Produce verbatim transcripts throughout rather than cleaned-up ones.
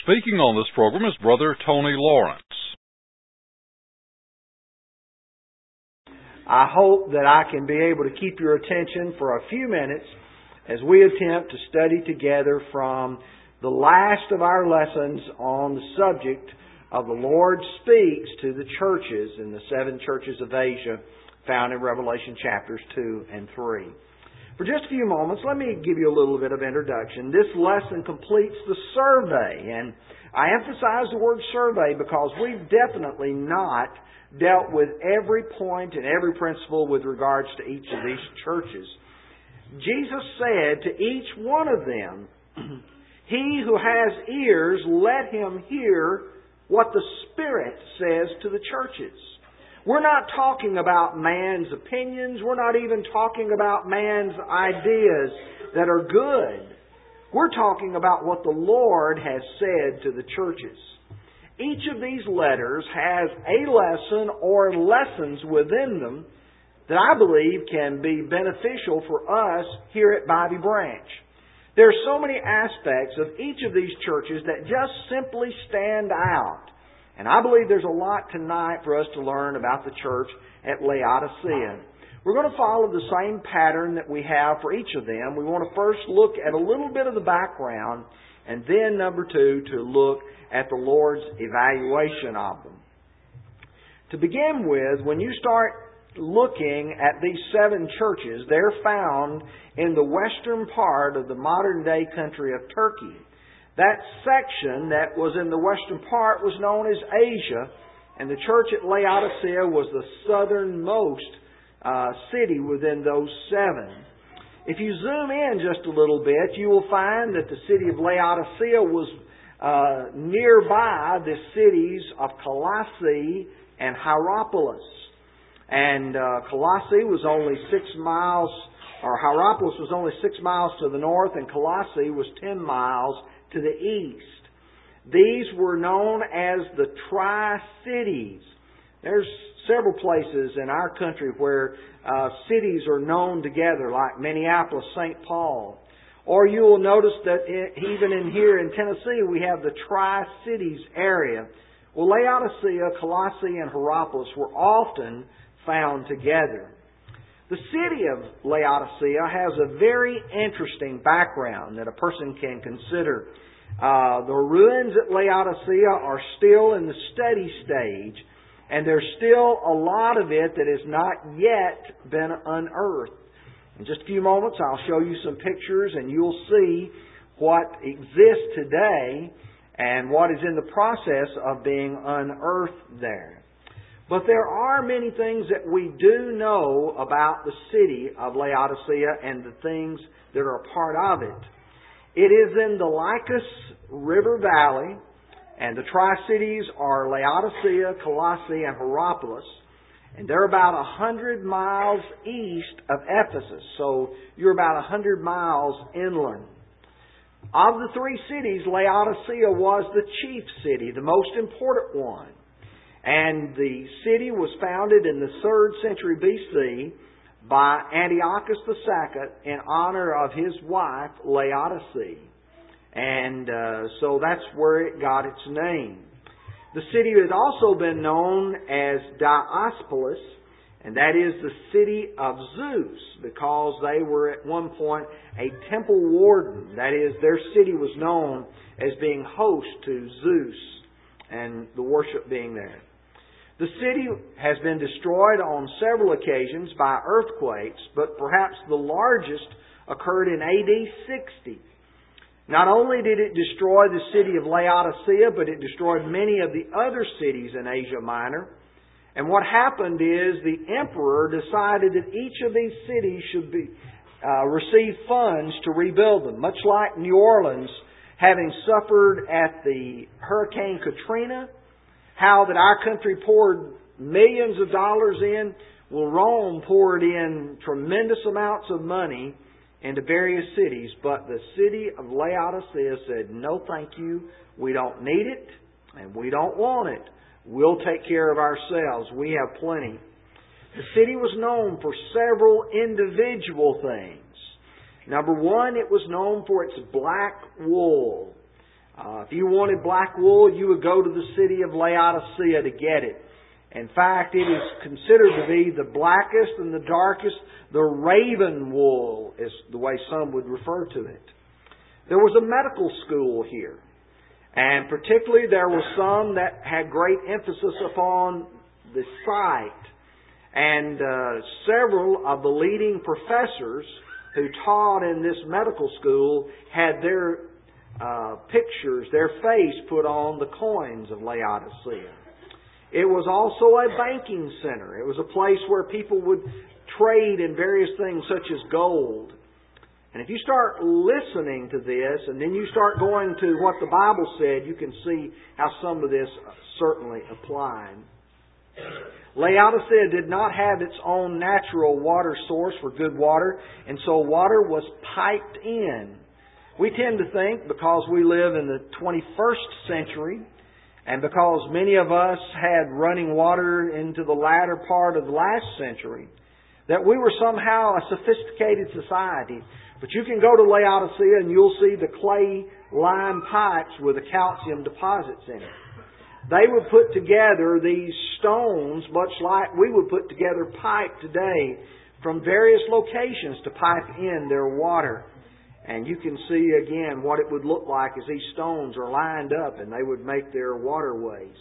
Speaking on this program is Brother Tony Lawrence. I hope that I can be able to keep your attention for a few minutes as we attempt to study together from the last of our lessons on the subject of the Lord speaks to the churches in the seven churches of Asia found in Revelation chapters two and three. For just a few moments, let me give you a little bit of introduction. This lesson completes the survey, and I emphasize the word survey because we've definitely not dealt with every point and every principle with regards to each of these churches. Jesus said to each one of them, "He who has ears, let him hear what the Spirit says to the churches." We're not talking about man's opinions. We're not even talking about man's ideas that are good. We're talking about what the Lord has said to the churches. Each of these letters has a lesson or lessons within them that I believe can be beneficial for us here at Bobby Branch. There are so many aspects of each of these churches that just simply stand out. And I believe there's a lot tonight for us to learn about the church at Laodicea. We're going to follow the same pattern that we have for each of them. We want to first look at a little bit of the background, and then, number two, to look at the Lord's evaluation of them. To begin with, when you start looking at these seven churches, they're found in the western part of the modern-day country of Turkey. That section that was in the western part was known as Asia, and the church at Laodicea was the southernmost uh, city within those seven. If you zoom in just a little bit, you will find that the city of Laodicea was uh, nearby the cities of Colossae and Hierapolis. And uh, Colossae was only six miles, or Hierapolis was only six miles to the north, and Colossae was ten miles to the east. These were known as the Tri-Cities. There's several places in our country where uh, cities are known together, like Minneapolis, Saint Paul. Or you will notice that it, even in here in Tennessee, we have the Tri-Cities area. Well, Laodicea, Colossae, and Hierapolis were often found together. The city of Laodicea has a very interesting background that a person can consider. Uh, the ruins at Laodicea are still in the study stage, and there's still a lot of it that has not yet been unearthed. In just a few moments, I'll show you some pictures, and you'll see what exists today and what is in the process of being unearthed there. But there are many things that we do know about the city of Laodicea and the things that are a part of it. It is in the Lycus River Valley, and the Tri-Cities are Laodicea, Colossae, and Hierapolis. And they're about one hundred miles east of Ephesus, so you're about one hundred miles inland. Of the three cities, Laodicea was the chief city, the most important one. And the city was founded in the third century B C by Antiochus the Second in honor of his wife, Laodice. And uh, so that's where it got its name. The city had also been known as Diospolis, and that is the city of Zeus, because they were at one point a temple warden. That is, their city was known as being host to Zeus and the worship being there. The city has been destroyed on several occasions by earthquakes, but perhaps the largest occurred in A D sixty. Not only did it destroy the city of Laodicea, but it destroyed many of the other cities in Asia Minor. And what happened is the emperor decided that each of these cities should be uh, receive funds to rebuild them, much like New Orleans, having suffered at the Hurricane Katrina. How that our country poured millions of dollars in, well, Rome poured in tremendous amounts of money into various cities. But the city of Laodicea said, "No, thank you. We don't need it, and we don't want it. We'll take care of ourselves. We have plenty." The city was known for several individual things. Number one, it was known for its black wool. Uh, if you wanted black wool, you would go to the city of Laodicea to get it. In fact, it is considered to be the blackest and the darkest. The raven wool is the way some would refer to it. There was a medical school here. And particularly there were some that had great emphasis upon the sight. And uh, several of the leading professors who taught in this medical school had their uh, pictures, their face put on the coins of Laodicea. It was also a banking center. It was a place where people would trade in various things such as gold. And if you start listening to this and then you start going to what the Bible said, you can see how some of this certainly applied. Laodicea did not have its own natural water source for good water, and so water was piped in. We tend to think, because we live in the twenty-first century, and because many of us had running water into the latter part of the last century, that we were somehow a sophisticated society. But you can go to Laodicea and you'll see the clay lime pipes with the calcium deposits in it. They would put together these stones much like we would put together pipe today from various locations to pipe in their water. And you can see again what it would look like as these stones are lined up and they would make their waterways.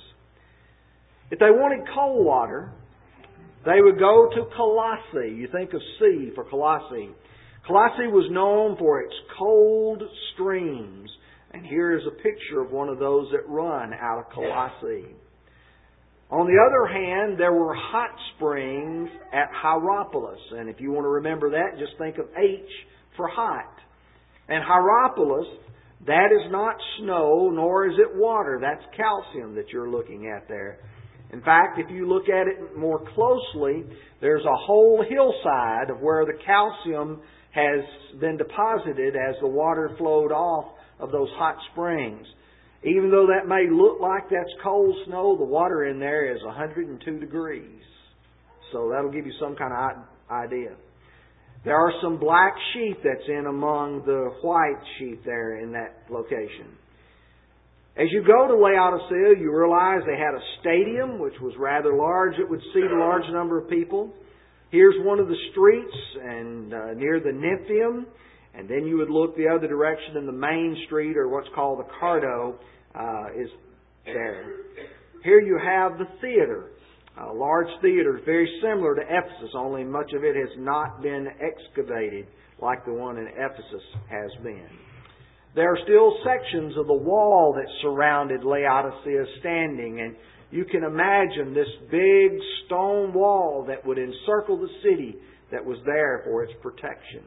If they wanted cold water, they would go to Colossae. You think of C for Colossae. Colossae was known for its cold streams. And here is a picture of one of those that run out of Colossae. On the other hand, there were hot springs at Hierapolis. And if you want to remember that, just think of H for hot. And Hierapolis, that is not snow, nor is it water. That's calcium that you're looking at there. In fact, if you look at it more closely, there's a whole hillside of where the calcium has been deposited as the water flowed off of those hot springs. Even though that may look like that's cold snow, the water in there is one hundred two degrees. So that'll give you some kind of idea. There are some black sheep that's in among the white sheep there in that location. As you go to Laodicea, you realize they had a stadium, which was rather large. It would seat a large number of people. Here's one of the streets and uh, near the Nymphium. And then you would look the other direction and the main street, or what's called the Cardo, uh, is there. Here you have the theater. A large theater, very similar to Ephesus, only much of it has not been excavated like the one in Ephesus has been. There are still sections of the wall that surrounded Laodicea standing, and you can imagine this big stone wall that would encircle the city that was there for its protection.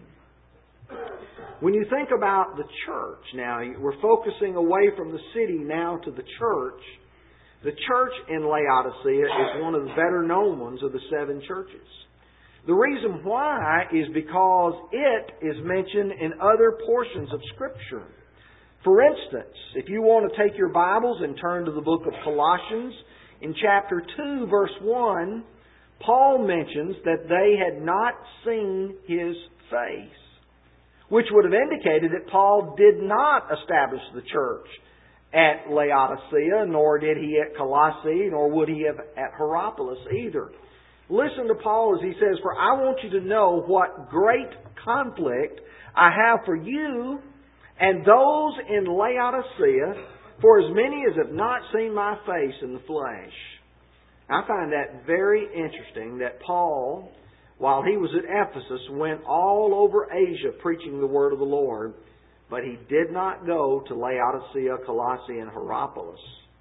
When you think about the church, now we're focusing away from the city now to the church. The church in Laodicea is one of the better known ones of the seven churches. The reason why is because it is mentioned in other portions of Scripture. For instance, if you want to take your Bibles and turn to the book of Colossians, in chapter two, verse one, Paul mentions that they had not seen His face, which would have indicated that Paul did not establish the church at Laodicea, nor did he at Colossae, nor would he have at Hierapolis either. Listen to Paul as he says, "For I want you to know what great conflict I have for you and those in Laodicea, for as many as have not seen my face in the flesh." I find that very interesting that Paul, while he was at Ephesus, went all over Asia preaching the word of the Lord, but he did not go to Laodicea, Colossae, and Hierapolis.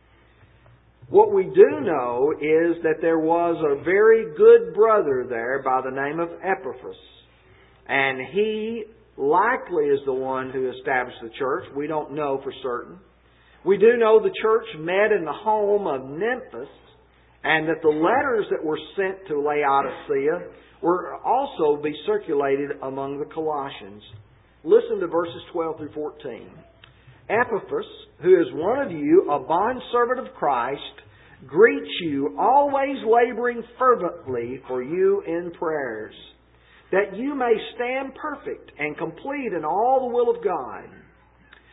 What we do know is that there was a very good brother there by the name of Epaphras. And he likely is the one who established the church. We don't know for certain. We do know the church met in the home of Nymphas, and that the letters that were sent to Laodicea were also be circulated among the Colossians. Listen to verses twelve through fourteen. "Epaphras, who is one of you, a bondservant of Christ, greets you, always laboring fervently for you in prayers, that you may stand perfect and complete in all the will of God.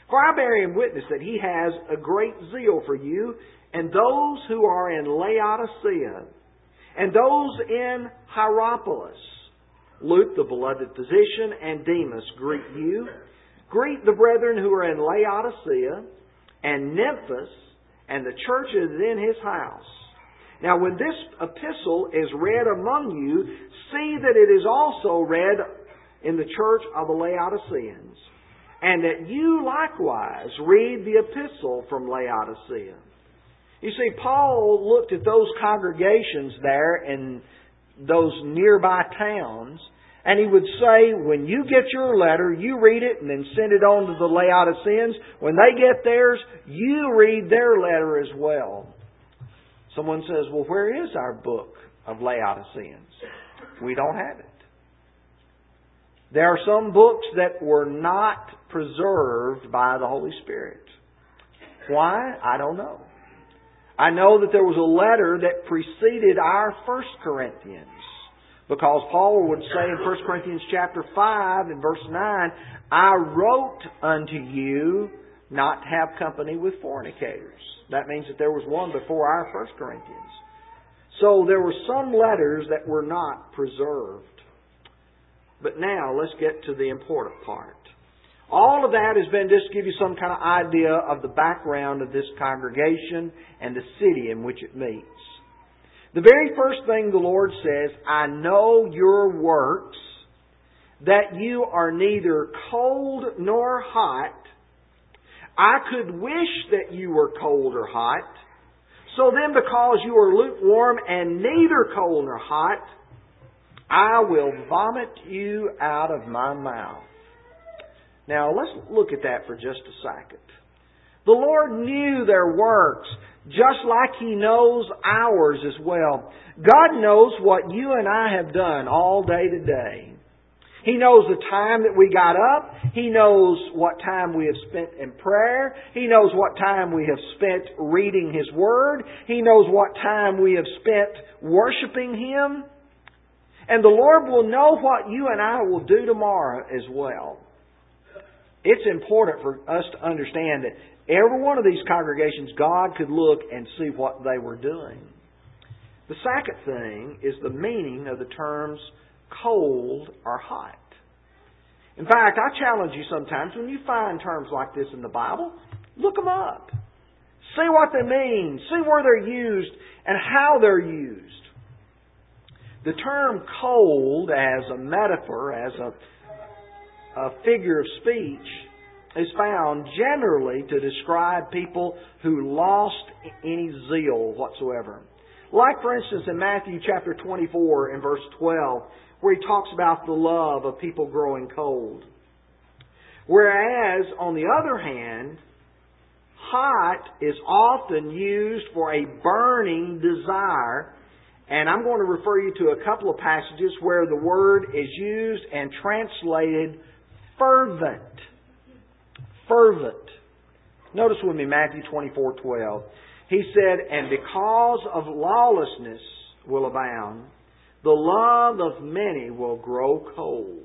For I bear him witness that he has a great zeal for you, and those who are in Laodicea, and those in Hierapolis. Luke, the beloved physician, and Demas greet you. Greet the brethren who are in Laodicea, and Nymphas, and the churches in his house. Now when this epistle is read among you, see that it is also read in the church of the Laodiceans, and that you likewise read the epistle from Laodicea. You see, Paul looked at those congregations there in those nearby towns, and he would say, when you get your letter, you read it and then send it on to the Laodiceans. When they get theirs, you read their letter as well. Someone says, well, where is our book of Laodiceans? We don't have it. There are some books that were not preserved by the Holy Spirit. Why? I don't know. I know that there was a letter that preceded our First Corinthians. Because Paul would say in First Corinthians chapter five and verse nine, I wrote unto you not to have company with fornicators. That means that there was one before our First Corinthians. So there were some letters that were not preserved. But now let's get to the important part. All of that has been just to give you some kind of idea of the background of this congregation and the city in which it meets. The very first thing the Lord says, I know your works, that you are neither cold nor hot. I could wish that you were cold or hot. So then because you are lukewarm and neither cold nor hot, I will vomit you out of my mouth. Now let's look at that for just a second. The Lord knew their works, just like He knows ours as well. God knows what you and I have done all day today. He knows the time that we got up. He knows what time we have spent in prayer. He knows what time we have spent reading His Word. He knows what time we have spent worshiping Him. And the Lord will know what you and I will do tomorrow as well. It's important for us to understand that every one of these congregations, God could look and see what they were doing. The second thing is the meaning of the terms cold or hot. In fact, I challenge you sometimes when you find terms like this in the Bible, look them up. See what they mean. See where they're used and how they're used. The term cold as a metaphor, as a, a figure of speech, is found generally to describe people who lost any zeal whatsoever. Like, for instance, in Matthew chapter twenty-four and verse twelve, where He talks about the love of people growing cold. Whereas, on the other hand, hot is often used for a burning desire. And I'm going to refer you to a couple of passages where the word is used and translated fervent. Fervent. Notice with me Matthew twenty-four twelve. He said, and because of lawlessness will abound, the love of many will grow cold.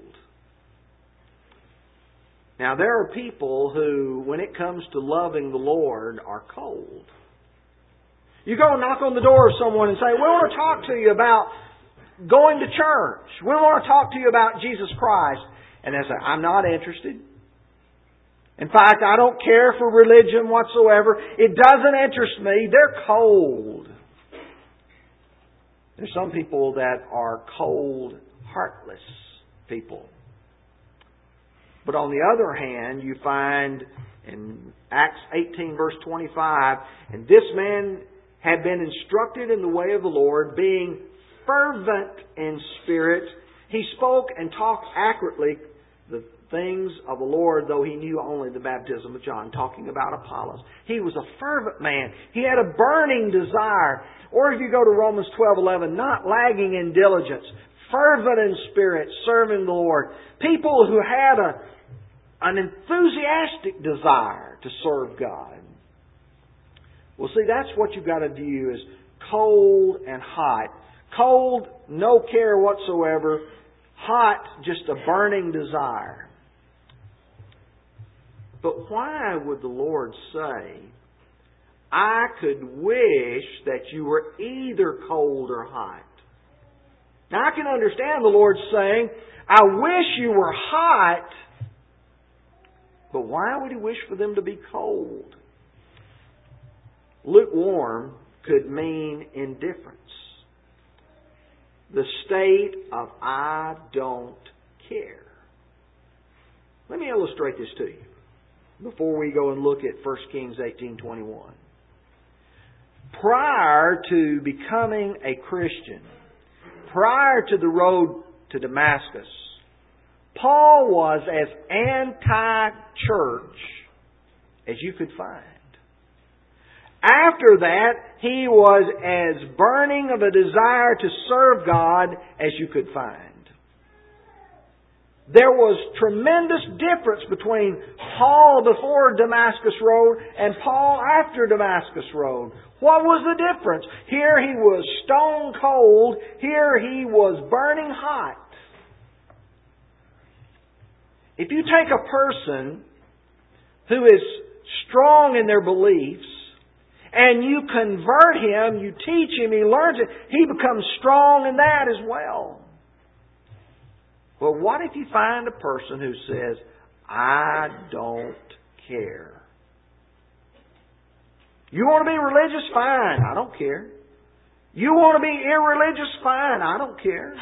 Now there are people who, when it comes to loving the Lord, are cold. You go and knock on the door of someone and say, we want to talk to you about going to church. We want to talk to you about Jesus Christ. And they say, I'm not interested. In fact, I don't care for religion whatsoever. It doesn't interest me. They're cold. There's some people that are cold, heartless people. But on the other hand, you find in Acts eighteen verse twenty-five, and this man had been instructed in the way of the Lord, being fervent in spirit. He spoke and talked accurately the things of the Lord, though he knew only the baptism of John, talking about Apollos. He was a fervent man. He had a burning desire. Or if you go to Romans twelve eleven, not lagging in diligence, fervent in spirit, serving the Lord. People who had a, an enthusiastic desire to serve God. Well, see, that's what you've got to view as cold and hot. Cold, no care whatsoever. Hot, just a burning desire. But why would the Lord say, I could wish that you were either cold or hot? Now I can understand the Lord saying, I wish you were hot, but why would He wish for them to be cold? Lukewarm could mean indifference. The state of I don't care. Let me illustrate this to you before we go and look at First Kings eighteen twenty-one. Prior to becoming a Christian, prior to the road to Damascus, Paul was as anti-church as you could find. After that, he was as burning of a desire to serve God as you could find. There was tremendous difference between Paul before Damascus Road and Paul after Damascus Road. What was the difference? Here he was stone cold. Here he was burning hot. If you take a person who is strong in their beliefs and you convert him, you teach him, he learns it, he becomes strong in that as well. Well, what if you find a person who says, I don't care? You want to be religious? Fine, I don't care. You want to be irreligious? Fine, I don't care.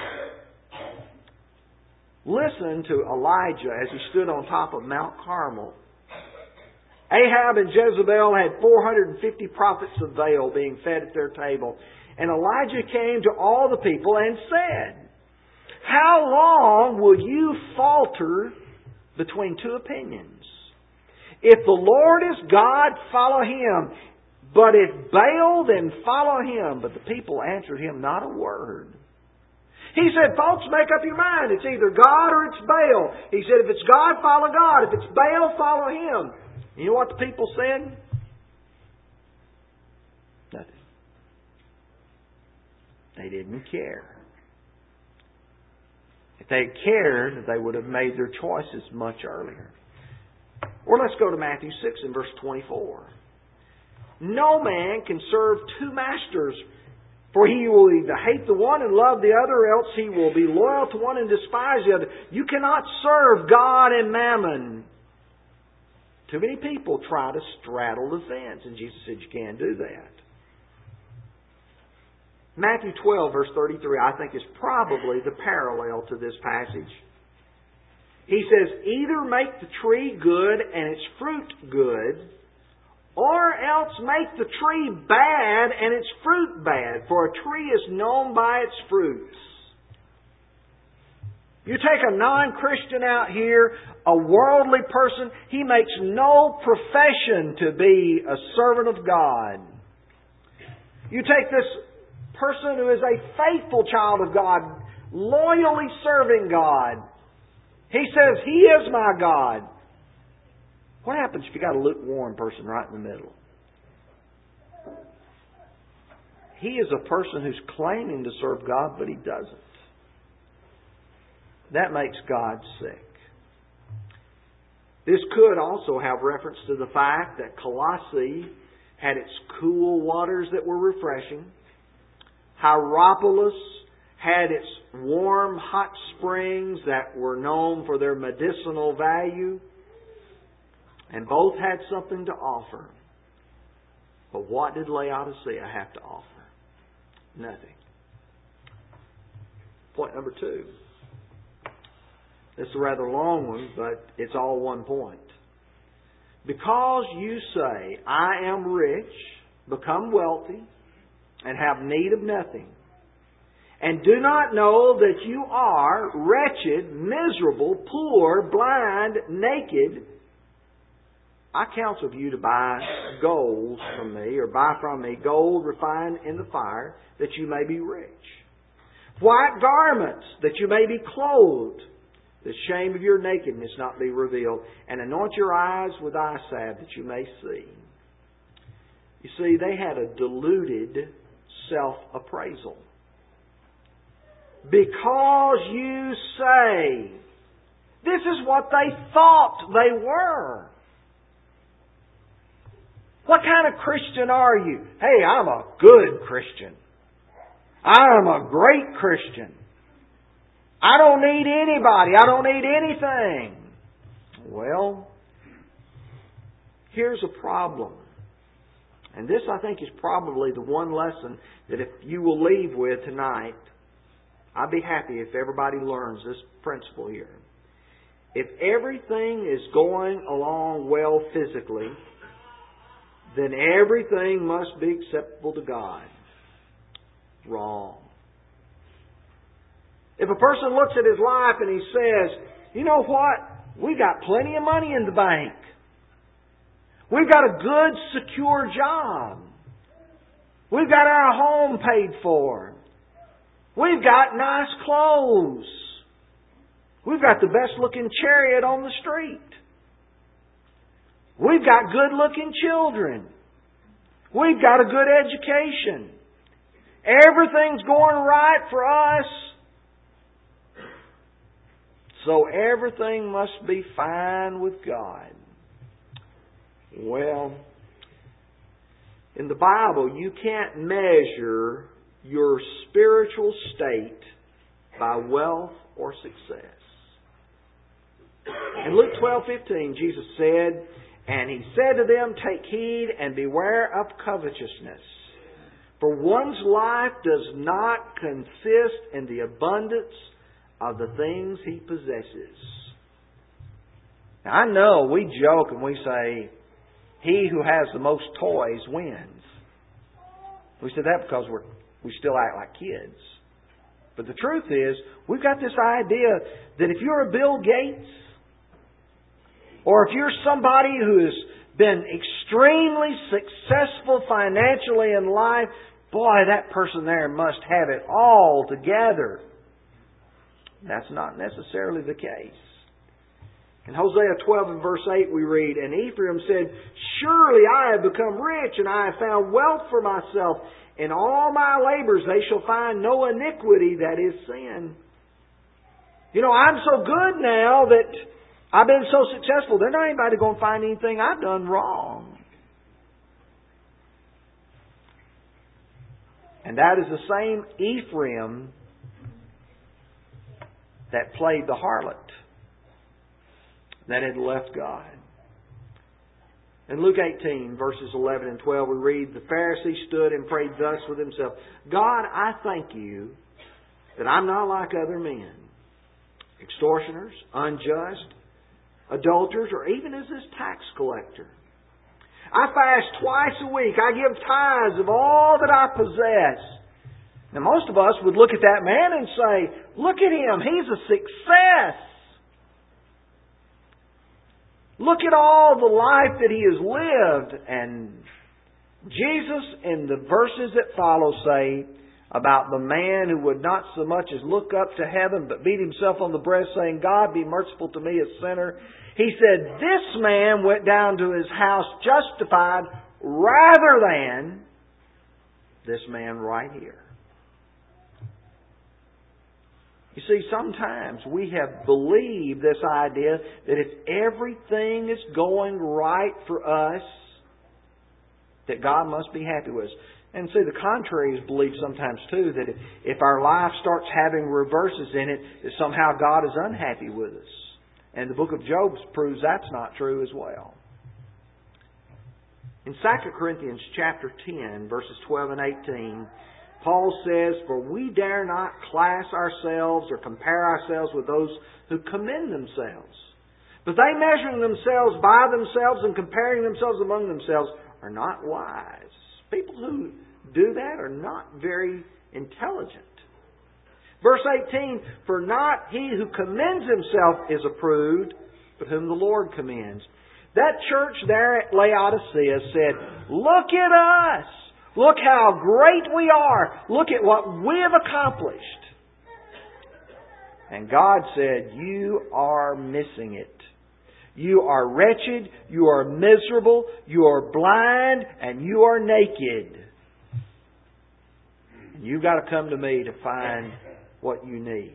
Listen to Elijah as he stood on top of Mount Carmel. Ahab and Jezebel had four hundred fifty prophets of Baal being fed at their table. And Elijah came to all the people and said, how long will you falter between two opinions? If the Lord is God, follow Him. But if Baal, then follow him. But the people answered him not a word. He said, folks, make up your mind. It's either God or it's Baal. He said, if it's God, follow God. If it's Baal, follow him. You know what the people said? Nothing. They didn't care. If they had cared, they would have made their choices much earlier. Or let's go to Matthew six and verse twenty-four. No man can serve two masters, for he will either hate the one and love the other, or else he will be loyal to one and despise the other. You cannot serve God and mammon. Too many people try to straddle the fence, and Jesus said you can't do that. Matthew twelve, verse thirty-three, I think is probably the parallel to this passage. He says, either make the tree good and its fruit good, or else make the tree bad and its fruit bad, for a tree is known by its fruits. You take a non-Christian out here, a worldly person, he makes no profession to be a servant of God. You take this person who is a faithful child of God, loyally serving God. He says, He is my God. What happens if you got a lukewarm person right in the middle? He is a person who's claiming to serve God, but he doesn't. That makes God sick. This could also have reference to the fact that Colossae had its cool waters that were refreshing. Hierapolis had its warm, hot springs that were known for their medicinal value. And both had something to offer. But what did Laodicea have to offer? Nothing. Point number two. This is a rather long one, but it's all one point. Because you say, I am rich, become wealthy, and have need of nothing, and do not know that you are wretched, miserable, poor, blind, naked, I counsel you to buy gold from me, or buy from me gold refined in the fire, that you may be rich. White garments, that you may be clothed, the shame of your nakedness not be revealed, and anoint your eyes with eye salve, that you may see. You see, they had a deluded self-appraisal. Because you say, this is what they thought they were. What kind of Christian are you? Hey, I'm a good Christian. I'm a great Christian. I don't need anybody. I don't need anything. Well, here's a problem. And this, I think, is probably the one lesson that if you will leave with tonight, I'd be happy if everybody learns this principle here. If everything is going along well physically, then everything must be acceptable to God. Wrong. If a person looks at his life and he says, you know what? We got plenty of money in the bank. We've got a good, secure job. We've got our home paid for. We've got nice clothes. We've got the best looking chariot on the street. We've got good looking children. We've got a good education. Everything's going right for us. So everything must be fine with God. Well, in the Bible, you can't measure your spiritual state by wealth or success. In Luke twelve fifteen, Jesus said, and He said to them, take heed and beware of covetousness. For one's life does not consist in the abundance of the things he possesses. Now, I know we joke and we say, he who has the most toys wins. We say that because we're, we still act like kids. But the truth is, we've got this idea that if you're a Bill Gates, or if you're somebody who has been extremely successful financially in life, boy, that person there must have it all together. That's not necessarily the case. In Hosea twelve and verse eight we read, and Ephraim said, surely I have become rich, and I have found wealth for myself. In all my labors they shall find no iniquity, that is sin. You know, I'm so good now that I've been so successful, there's not anybody going to find anything I've done wrong. And that is the same Ephraim that played the harlot, that had left God. In Luke eighteen, verses eleven and twelve, we read, the Pharisee stood and prayed thus with himself, God, I thank you that I'm not like other men, extortioners, unjust, adulterers, or even as this tax collector. I fast twice a week. I give tithes of all that I possess. Now, most of us would look at that man and say, look at him. He's a success. Look at all the life that he has lived. And Jesus, in the verses that follow, say about the man who would not so much as look up to heaven, but beat himself on the breast, saying, God, be merciful to me, a sinner. He said, this man went down to his house justified rather than this man right here. You see, sometimes we have believed this idea that if everything is going right for us, that God must be happy with us. And see, the contrary is believed sometimes too, that if our life starts having reverses in it, that somehow God is unhappy with us. And the book of Job proves that's not true as well. In Second Corinthians chapter ten, verses twelve and eighteen, Paul says, for we dare not class ourselves or compare ourselves with those who commend themselves. But they measuring themselves by themselves and comparing themselves among themselves are not wise. People who do that are not very intelligent. Verse eighteen, for not he who commends himself is approved, but whom the Lord commends. That church there at Laodicea said, look at us. Look how great we are. Look at what we have accomplished. And God said, you are missing it. You are wretched, you are miserable, you are blind, and you are naked. And you've got to come to me to find what you need.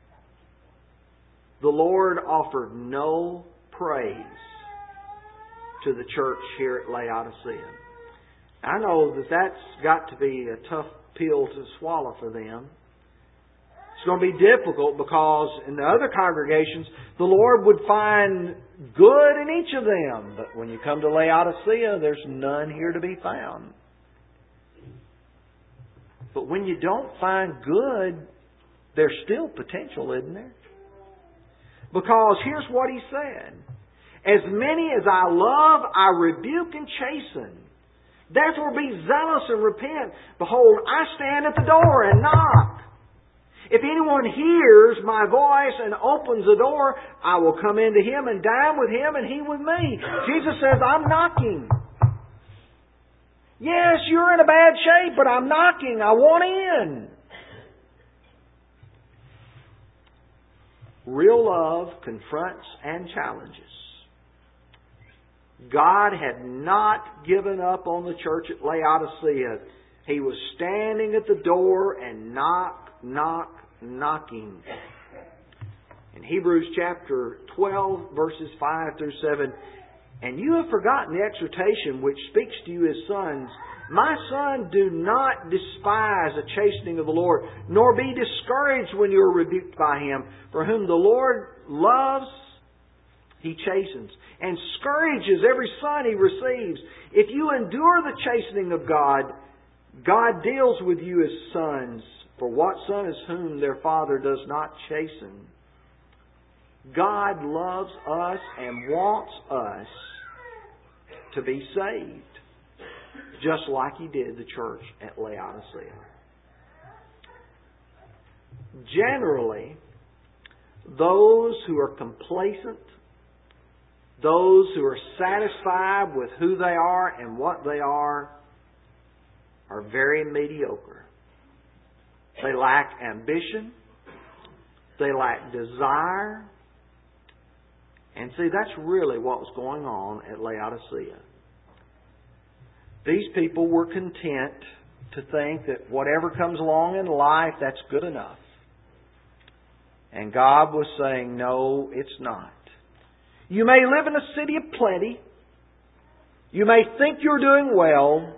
The Lord offered no praise to the church here at Laodicea. I know that that's got to be a tough pill to swallow for them. It's going to be difficult because in the other congregations, the Lord would find good in each of them. But when you come to Laodicea, there's none here to be found. But when you don't find good, there's still potential, isn't there? Because here's what He said. As many as I love, I rebuke and chasten. Therefore be zealous and repent. Behold, I stand at the door and knock. If anyone hears my voice and opens the door, I will come into him and dine with him and he with me. Jesus says, I'm knocking. Yes, you're in a bad shape, but I'm knocking. I want in. Real love confronts and challenges. God had not given up on the church at Laodicea. He was standing at the door and knock, knock, knocking. In Hebrews chapter twelve, verses five through seven, and you have forgotten the exhortation which speaks to you as sons. My son, do not despise the chastening of the Lord, nor be discouraged when you are rebuked by Him. For whom the Lord loves, He chastens, and scourges every son He receives. If you endure the chastening of God, God deals with you as sons. For what son is whom their father does not chasten? God loves us and wants us to be saved, just like He did the church at Laodicea. Generally, those who are complacent, those who are satisfied with who they are and what they are, are very mediocre. They lack ambition. They lack desire. And see, that's really what was going on at Laodicea. These people were content to think that whatever comes along in life, that's good enough. And God was saying, no, it's not. You may live in a city of plenty. You may think you're doing well.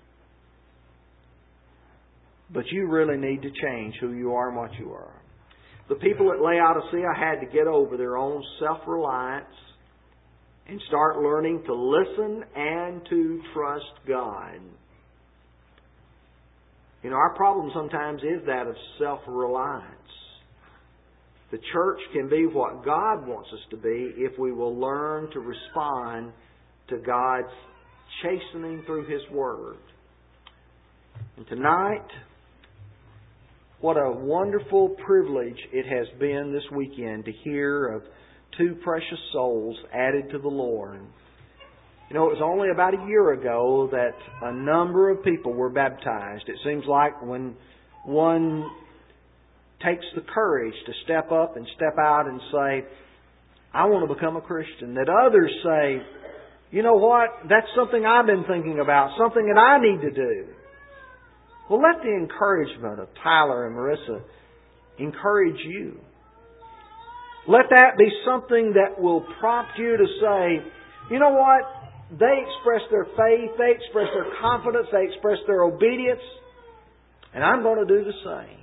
But you really need to change who you are and what you are. The people at Laodicea had to get over their own self-reliance and start learning to listen and to trust God. You know, our problem sometimes is that of self-reliance. The church can be what God wants us to be if we will learn to respond to God's chastening through His Word. And tonight, what a wonderful privilege it has been this weekend to hear of two precious souls added to the Lord. You know, it was only about a year ago that a number of people were baptized. It seems like when one takes the courage to step up and step out and say, I want to become a Christian, that others say, you know what, that's something I've been thinking about, something that I need to do. Well, let the encouragement of Tyler and Marissa encourage you. Let that be something that will prompt you to say, you know what? They express their faith, they express their confidence, they express their obedience, and I'm going to do the same.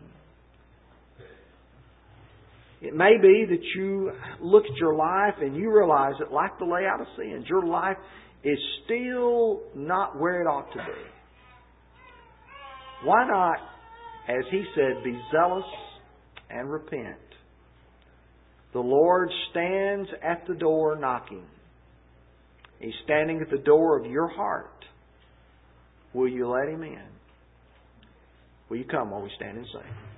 It may be that you look at your life and you realize that, like the Laodiceans, your life is still not where it ought to be. Why not, as He said, be zealous and repent? The Lord stands at the door knocking. He's standing at the door of your heart. Will you let Him in? Will you come while we stand and sing?